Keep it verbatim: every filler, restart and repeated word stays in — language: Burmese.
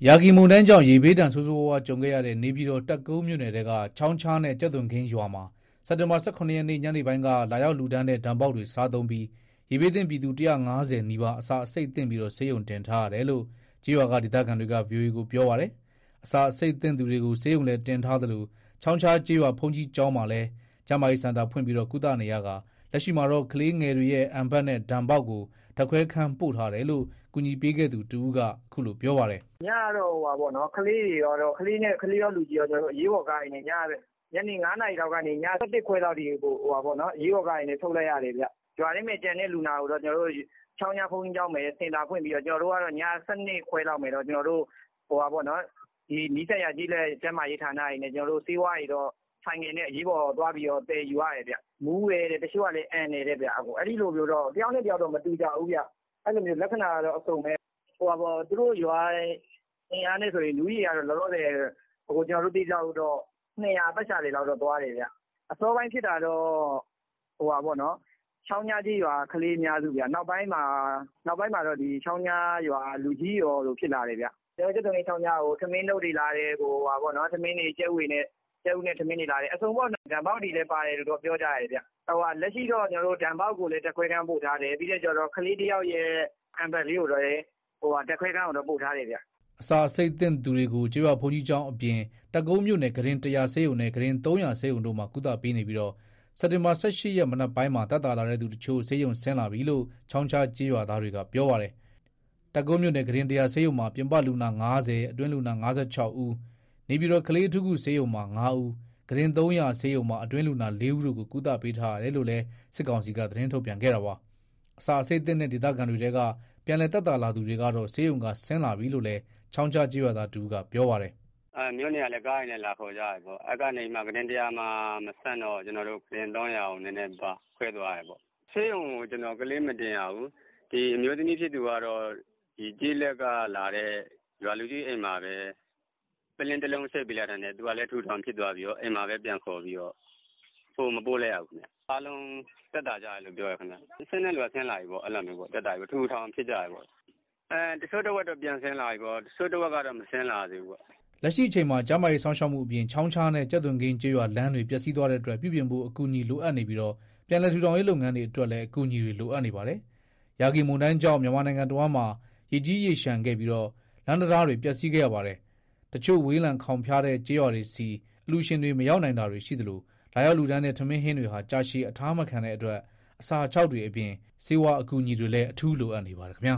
ရာဂီမုန်တိုင်းကြောင့်ရေဘေးဒဏ်ဆိုးဆိုးဝါးဝါးကြုံခဲ့ရတဲ့နေပြည်တော်တပ်ကုန်းမြို့နယ်ထဲကချောင်းချားနဲ့ကြက်သွန်ခင်းရွာမှာစက်တင်ဘာ ၁၇ ရက်နေ့ညနေပိုင်းကလာရောက်လူတန်းတဲ့ဒံပေါက်တွေစားသုံးပြီးရေဘေးသင့်ပြည်သူ၁၅၀နီးပါးအစာအဆိပ်သင့်ပြီးတော့ဆေးရုံတင်ထားရတယ်လို့ကြေးရွာကဒေသခံတွေက ဗွီအိုအေကိုပြောပါတယ်။အစာအဆိပ်သင့်သူတွေကိုဆေးရုံလည်းတင်ထားသလိုချောင်းချားကြေးရွာဘုန်းကြီးကျောင်းမှာလည်းကျန်းမာရေးစင်တာဖွင့်ပြီးတော့ကုသနေရကလက်ရှိမှာတော့ကလေးငယ်တွေရဲ့အံပတ်နဲ့ဒံပေါက်ကိုဓာတ်ခွဲခန်းပို့ထားတယ်လို့ကူညီပေးခဲ့သူတူကအခုလိုပြောပါတယ်။ညတော့ဟိုပါပေါ့နော်ကလေးတွေရောတော့ကလေးနဲ့ကလေးရောလူကြီးရောကျွန်တော်တို့ရေးဘော်ကားနေညညနေ9နာရီလောက်ကနေည၁၁ခွဲလောက်ဒီဟိုပါပေါ့နော်ရေးဘော်ကားနေထုတ်လိုက်ရတယ်ဗျ။ကြွားရင်းမဲ့ကျန်တဲ့လူနာကိုတော့ကျွန်တော်တို့ချောင်းရဖုန်းကြီးကျောင်းမယ်စင်တာဖွင့်ပြီးတော့ကျွန်တော်တို့ကတော့ည၁၂ခွဲလောက်မယ်တော့ကျွန်တော်တို့ဟိုပါပေါ့နော်ဒီနီးစက်ရကြီးလဲကျန်းမာရေးဌာနတွေနဲ့ကျွန်တော်တို့စေဝါးတွေတော့ဆိုင်ငယ်နဲ့အရေးပေါ်သွားပြီးတော့တည်ယူရတယ်ဗျ။မူးရဲတယ်တချို့ကလည်းအန်နေတယ်ဗျ။အခုအဲ့ဒီလိုမျိုးတော့တယောက်နဲ့တယောက်တော့မတူကြဘူးဗျ။အဲ့လိုမျိုးလက္ခဏာကတော့အစုံပဲဟိုပါပေါ့သူတို့ရွာအင်အားနဲ့ဆိုရင်လူကြီးကတော့လောလောဆယ်ဟိုကျွန်တော်တို့တိကျတော့နှစ်ရာပတ်ချာလေးလောက်တော့သွားတယ်ဗျ။အစောပိုင်းဖြစ်တာတော့ဟိုပါပေါ့နော်ချောင်းညာကြီးရွာကလေးများစုဗျ။နောက်ပိုင်းမှာနောက်ပိုင်းမှာတော့ဒီချောင်းညာရွာလူကြီးရောလို့ဖြစ်လာတယ်ဗျ။ကျွန်တော်ကျတဲ့ချောင်းညာကိုသမင်းတို့တွေလာတယ်ဟိုပါပေါ့နော်သမင်းတွေကျဲဝေနဲ့ကျဲဦးနဲ့သမင်းတွေလာတယ်အစုံပေါ့ဓာတ်ပေါက်တွေလည်းပါတယ်လို့တော့ပြောကြရတယ်ဗျ။ဟိုကလက်ရှိတော့ကျွန်တော်တို့ဓာတ်ပေါက်ကိုလည်းတက်ခွဲခန်းပို့ထားတယ်ပြီးတော့ကျွန်တော်ကလေးတယောက်ရဲ့အံပတ်လေးကိုတော့ဟိုကတက်ခွဲခန်းကိုတော့ပို့ထားတယ်ဗျ။အစာအဆိပ်သင့်သူတွေကိုကြေးရွာဘုန်းကြီးကျောင်းအပြင်တပ်ကုန်းမြို့နယ်ဂရင်၁၀၀ဆေးရုံနဲ့ဂရင်၃၀၀ဆေးရုံတို့မှာကုသပေးနေပြီးတော့စက်တင်ဘာ၁၈ရက်မနက်ပိုင်းမှာတက်တာလာတဲ့သူတချို့ဆေးရုံဆင်းလာပြီလို့ချောင်းချားကြေးရွာသားတွေကပြောပါတယ်။တပ်ကုန်းမြို့နယ်ဂရင်၁၀၀ဆေးရုံမှာပြင်ပလူနာ၅၀အတွင်းလူနာ၅၆ဦးနေပြည်တော်ကလေးအထူးကုဆေးရုံမှာ၅ဦးဂရင်၃၀၀ဆေးရုံမှာအတွင်းလူနာ၄ဦးတို့ကိုကုသပေးထားရတယ်လို့လည်းစစ်ကောင်စီကသတင်းထုတ်ပြန်ခဲ့တာပါ။အစာအဆိပ်သင့်တဲ့ဒေသခံတွေတဲကပြန်လည်တက်တာလာသူတွေကတော့ဆေးရုံကဆင်းလာပြီလို့လည်းချောင်းချကြေးရွာသားတူကပြောပါတယ်။အဲမြို့နယ်ကလည်းကားရည်နဲ့လာခေါ်ကြရပေါ့။အဲ့ကနေမှဂရင်တရားမှာမဆန့်တော့ကျွန်တော်တို့ဂရင်၃၀၀ကိုနည်းနည်းပါခွဲသွားရပေါ့။ဆေးရုံကိုကျွန်တော်ကလေးမတင်ရဘူး။ဒီအမျိုးသမီးဖြစ်သူကတော့ဒီကြေးလက်ကလာတဲ့ရွာလူကြီးအိမ်မှာပဲပလင်းတလုံးဆက်ပြလိုက်တယ်သူကလည်းထူထောင်ဖြစ်သွားပြီးတော့အိမ်မှာပဲပြန်ခေါ်ပြီးတော့ပို့မပို့လိုက်ရဘူးခင်ဗျ။အားလုံးတက်တာကြရလို့ပြောရခင်ဗျ။ဆင်းတဲ့လူကဆင်းလာပြီပေါ့အဲ့လိုမျိုးပေါ့တက်တာပြီထူထောင်ဖြစ်ကြရပေါ့။အဲတချို့တစ်ဝက်တော့ပြန်ဆင်းလာပြီပေါ့တချို့တစ်ဝက်ကတော့မဆင်းလာသေးဘူးပေါ့လက်ရှိအချိန်မှာကျန်းမာရေးစောင့်ရှောက်မှုအပြင်ချောင်းချားနဲ့ကြက်သွန်ခင်းကျေးရွာလမ်းတွေပျက်စီးသွားတဲ့အတွက်ပြုပြင်ဖို့အကူအညီလိုအပ်နေပြီးတော့ပြန်လည်ထူထောင်ရေးလုပ်ငန်းတွေအတွက်လည်းအကူအညီတွေလိုအပ်နေပါတယ်။ရာဂီမုန်တိုင်းကြောင့်မြန်မာနိုင်ငံတော်မှာရေကြီးရေရှမ်းခဲ့ပြီးတော့လမ်းတရားတွေပျက်စီးခဲ့ရပါတယ်။တချို့ဝေးလံခေါင်ဖျားတဲ့ကျေးရွာတွေစီအလူရှင်တွေမရောက်နိုင်တာတွေရှိသလိုလာရောက်လူတန်းတဲ့ထမင်းဟင်းတွေဟာကြာရှည်အထားမခံတဲ့အတွက်အစာချောက်တွေအပြင်စေဝါအကူအညီတွေလည်းအထူးလိုအပ်နေပါတယ်ခင်ဗျာ